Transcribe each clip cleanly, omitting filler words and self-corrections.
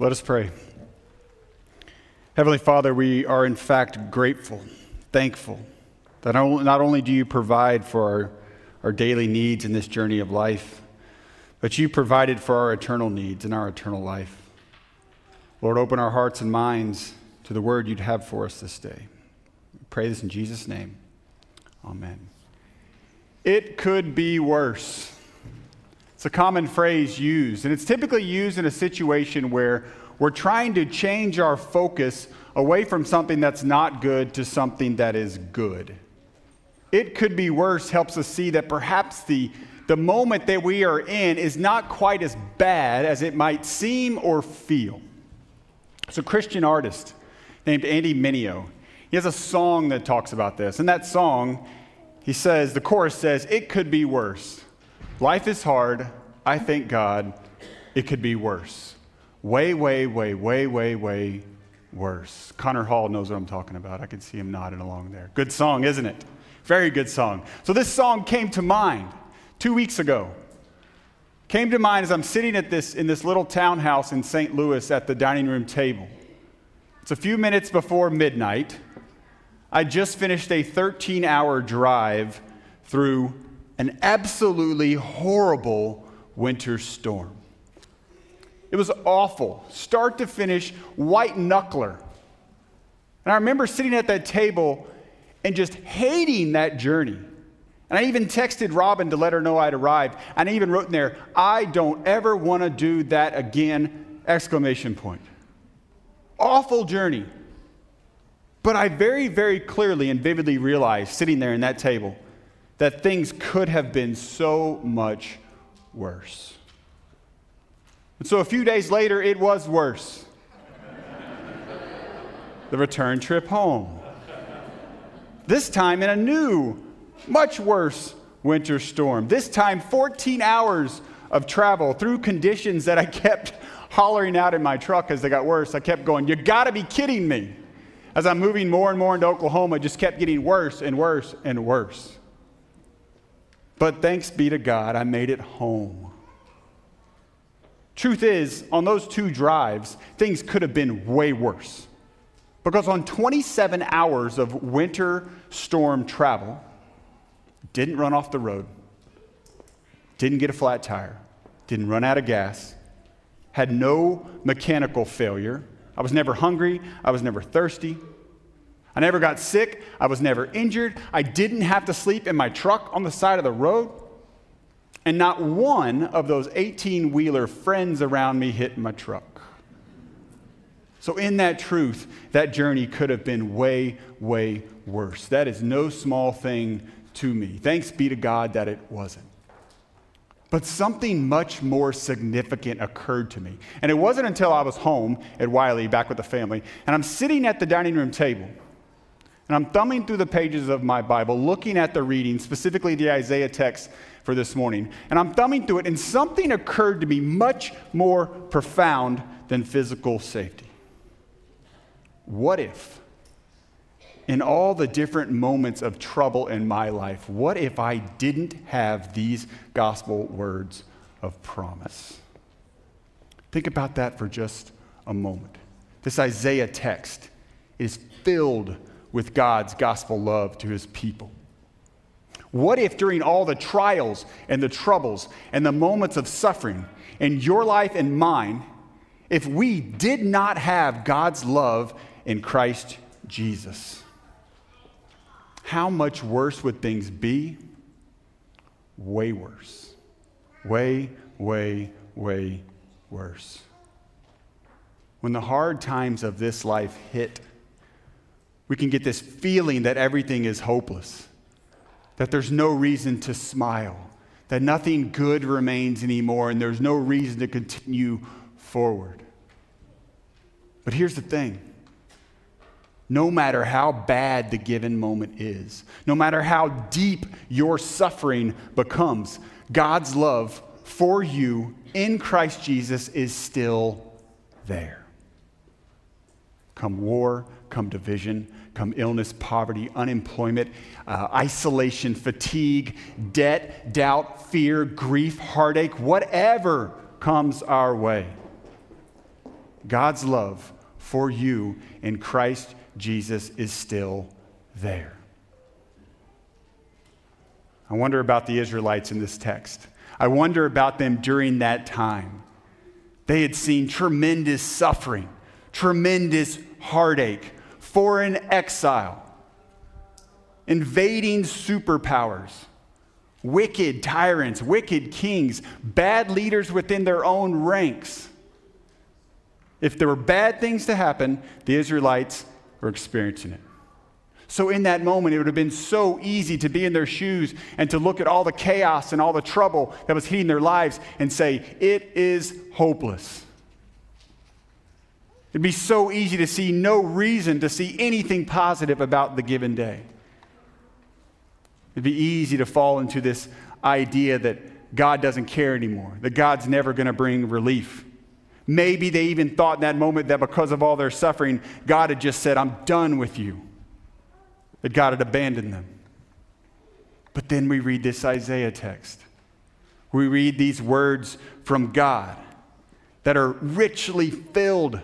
Let us pray. Heavenly Father, we are in fact grateful, thankful that not only do you provide for our daily needs in this journey of life, but you provided for our eternal needs in our eternal life. Lord, open our hearts and minds to the word you'd have for us this day. We pray this in Jesus' name. Amen. It could be worse. It's a common phrase used, and it's typically used in a situation where we're trying to change our focus away from something that's not good to something that is good. It could be worse helps us see that perhaps the moment that we are in is not quite as bad as it might seem or feel. It's a Christian artist named Andy Mineo. He has a song that talks about this. In that song, the chorus says, "It could be worse. Life is hard. I thank God it could be worse. Way, way, way, way, way, way worse." Connor Hall knows what I'm talking about. I can see him nodding along there. Good song, isn't it? Very good song. So this song came to mind 2 weeks ago. Came to mind as I'm sitting in this little townhouse in St. Louis at the dining room table. It's a few minutes before midnight. I just finished a 13-hour drive through an absolutely horrible winter storm. It was awful, start to finish, white knuckler. And I remember sitting at that table and just hating that journey. And I even texted Robin to let her know I'd arrived. And I even wrote in there, "I don't ever want to do that again!" ! Awful journey. But I very, very clearly and vividly realized, sitting there in that table, that things could have been so much worse. And so a few days later, it was worse. The return trip home. This time in a new, much worse winter storm. This time 14 hours of travel through conditions that I kept hollering out in my truck as they got worse. I kept going, "You gotta be kidding me." As I'm moving more and more into Oklahoma, it just kept getting worse and worse and worse. But thanks be to God, I made it home. Truth is, on those 2 drives, things could have been way worse. Because on 27 hours of winter storm travel, didn't run off the road, didn't get a flat tire, didn't run out of gas, had no mechanical failure. I was never hungry, I was never thirsty. I never got sick, I was never injured. I didn't have to sleep in my truck on the side of the road. And not one of those 18-wheeler friends around me hit my truck. So in that truth, that journey could have been way, way worse. That is no small thing to me. Thanks be to God that it wasn't. But something much more significant occurred to me. And it wasn't until I was home at Wiley, back with the family, and I'm sitting at the dining room table, and I'm thumbing through the pages of my Bible, looking at the reading, specifically the Isaiah text for this morning. And I'm thumbing through it, and something occurred to me much more profound than physical safety. What if, in all the different moments of trouble in my life, what if I didn't have these gospel words of promise? Think about that for just a moment. This Isaiah text is filled with God's gospel love to his people. What if during all the trials and the troubles and the moments of suffering in your life and mine, if we did not have God's love in Christ Jesus? How much worse would things be? Way worse. Way, way, way worse. When the hard times of this life hit, we can get this feeling that everything is hopeless, that there's no reason to smile, that nothing good remains anymore, and there's no reason to continue forward. But here's the thing. No matter how bad the given moment is, no matter how deep your suffering becomes, God's love for you in Christ Jesus is still there. Come war, come division, come illness, poverty, unemployment, isolation, fatigue, debt, doubt, fear, grief, heartache, whatever comes our way. God's love for you in Christ Jesus is still there. I wonder about the Israelites in this text. I wonder about them during that time. They had seen tremendous suffering, tremendous heartache, foreign exile, invading superpowers, wicked tyrants, wicked kings, bad leaders within their own ranks. If there were bad things to happen, the Israelites were experiencing it. So in that moment, it would have been so easy to be in their shoes and to look at all the chaos and all the trouble that was hitting their lives and say, it is hopeless. It'd be so easy to see no reason to see anything positive about the given day. It'd be easy to fall into this idea that God doesn't care anymore, that God's never going to bring relief. Maybe they even thought in that moment that because of all their suffering, God had just said, I'm done with you, that God had abandoned them. But then we read this Isaiah text. We read these words from God that are richly filled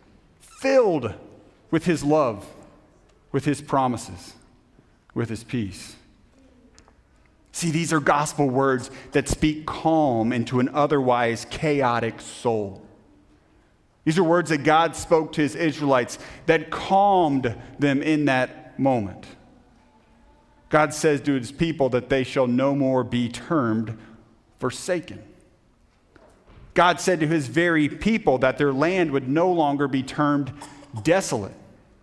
with his love, with his promises, with his peace. See, these are gospel words that speak calm into an otherwise chaotic soul. These are words that God spoke to his Israelites that calmed them in that moment. God says to his people that they shall no more be termed forsaken. God said to his very people that their land would no longer be termed desolate.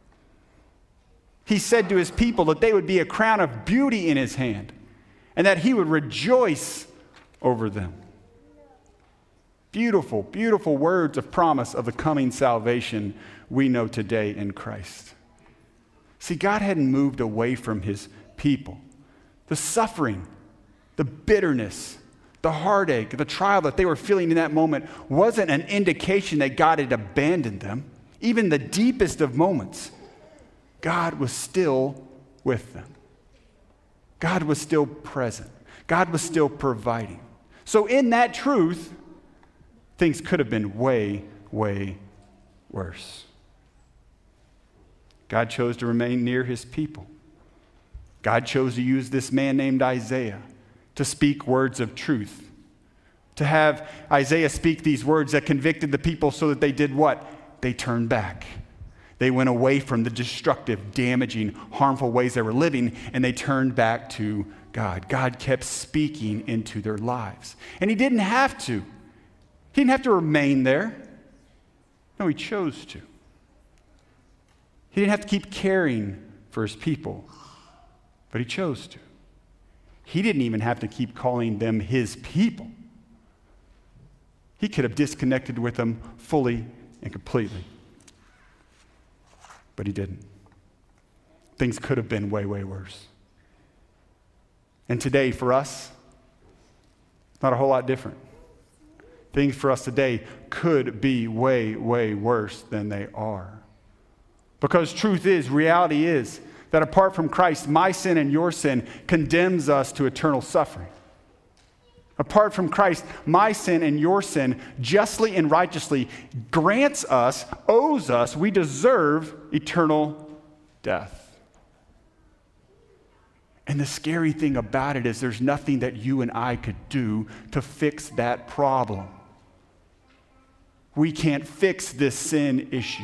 He said to his people that they would be a crown of beauty in his hand and that he would rejoice over them. Beautiful, beautiful words of promise of the coming salvation we know today in Christ. See, God hadn't moved away from his people. The suffering, the bitterness, the heartache, the trial that they were feeling in that moment wasn't an indication that God had abandoned them. Even the deepest of moments, God was still with them. God was still present. God was still providing. So in that truth, things could have been way, way worse. God chose to remain near his people. God chose to use this man named Isaiah to speak words of truth. To have Isaiah speak these words that convicted the people so that they did what? They turned back. They went away from the destructive, damaging, harmful ways they were living, and they turned back to God. God kept speaking into their lives. And he didn't have to. He didn't have to remain there. No, he chose to. He didn't have to keep caring for his people, but he chose to. He didn't even have to keep calling them his people. He could have disconnected with them fully and completely, but he didn't. Things could have been way, way worse. And today, for us, not a whole lot different. Things for us today could be way, way worse than they are. Because truth is, reality is, that apart from Christ, my sin and your sin condemns us to eternal suffering. Apart from Christ, my sin and your sin justly and righteously grants us, owes us, we deserve eternal death. And the scary thing about it is there's nothing that you and I could do to fix that problem. We can't fix this sin issue.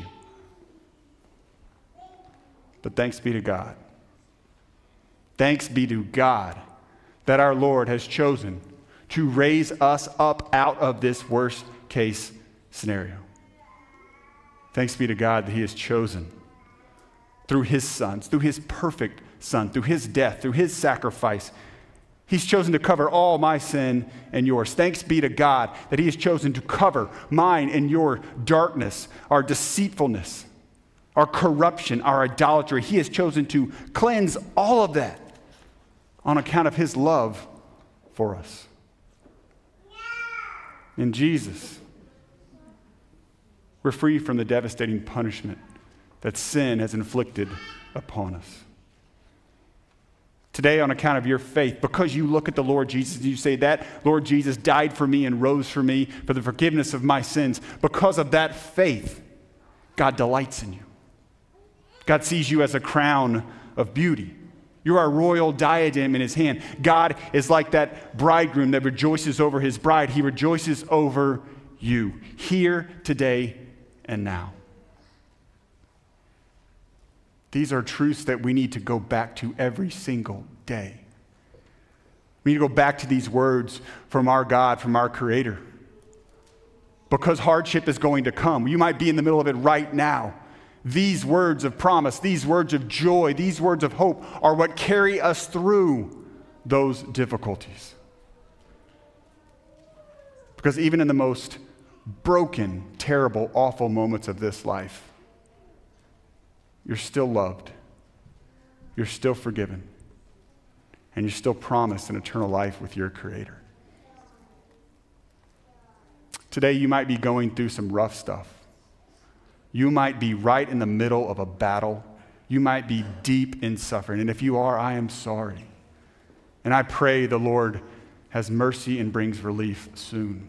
But thanks be to God. Thanks be to God that our Lord has chosen to raise us up out of this worst case scenario. Thanks be to God that he has chosen through his Son, through his perfect Son, through his death, through his sacrifice. He's chosen to cover all my sin and yours. Thanks be to God that he has chosen to cover mine and your darkness, our deceitfulness, our corruption, our idolatry. He has chosen to cleanse all of that on account of his love for us. In Jesus, we're free from the devastating punishment that sin has inflicted upon us. Today, on account of your faith, because you look at the Lord Jesus and you say, that Lord Jesus died for me and rose for me for the forgiveness of my sins, because of that faith, God delights in you. God sees you as a crown of beauty. You're a royal diadem in his hand. God is like that bridegroom that rejoices over his bride. He rejoices over you, here, today, and now. These are truths that we need to go back to every single day. We need to go back to these words from our God, from our Creator. Because hardship is going to come. You might be in the middle of it right now. These words of promise, these words of joy, these words of hope are what carry us through those difficulties. Because even in the most broken, terrible, awful moments of this life, you're still loved, you're still forgiven, and you're still promised an eternal life with your Creator. Today, you might be going through some rough stuff. You might be right in the middle of a battle. You might be deep in suffering. And if you are, I am sorry. And I pray the Lord has mercy and brings relief soon.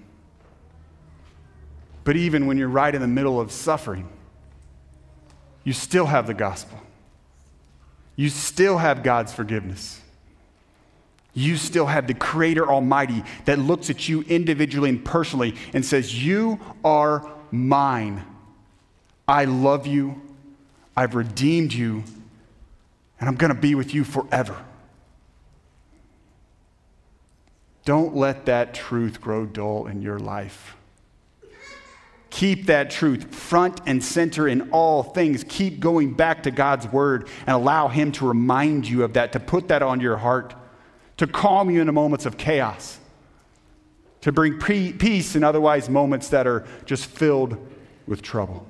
But even when you're right in the middle of suffering, you still have the gospel. You still have God's forgiveness. You still have the Creator Almighty that looks at you individually and personally and says, you are mine. I love you. I've redeemed you. And I'm going to be with you forever. Don't let that truth grow dull in your life. Keep that truth front and center in all things. Keep going back to God's word and allow him to remind you of that, to put that on your heart, to calm you in the moments of chaos, to bring peace in otherwise moments that are just filled with trouble.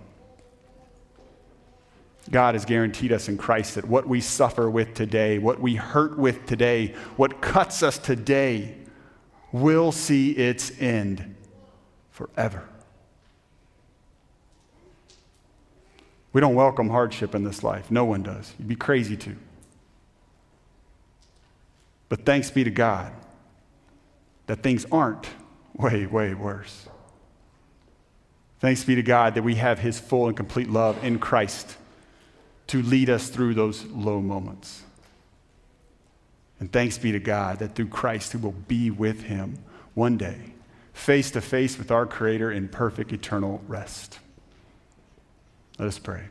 God has guaranteed us in Christ that what we suffer with today, what we hurt with today, what cuts us today will see its end forever. We don't welcome hardship in this life. No one does. You'd be crazy to. But thanks be to God that things aren't way, way worse. Thanks be to God that we have his full and complete love in Christ to lead us through those low moments. And thanks be to God that through Christ we will be with him one day, face to face with our Creator in perfect eternal rest. Let us pray.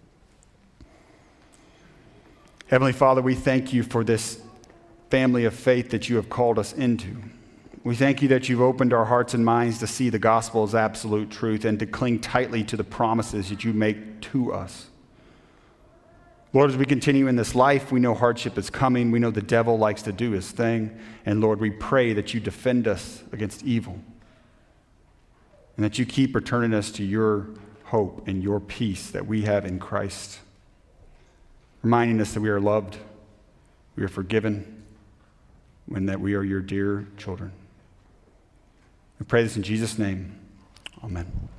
Heavenly Father, we thank you for this family of faith that you have called us into. We thank you that you've opened our hearts and minds to see the gospel as absolute truth and to cling tightly to the promises that you make to us. Lord, as we continue in this life, we know hardship is coming. We know the devil likes to do his thing. And Lord, we pray that you defend us against evil and that you keep returning us to your hope and your peace that we have in Christ, reminding us that we are loved, we are forgiven, and that we are your dear children. We pray this in Jesus' name. Amen.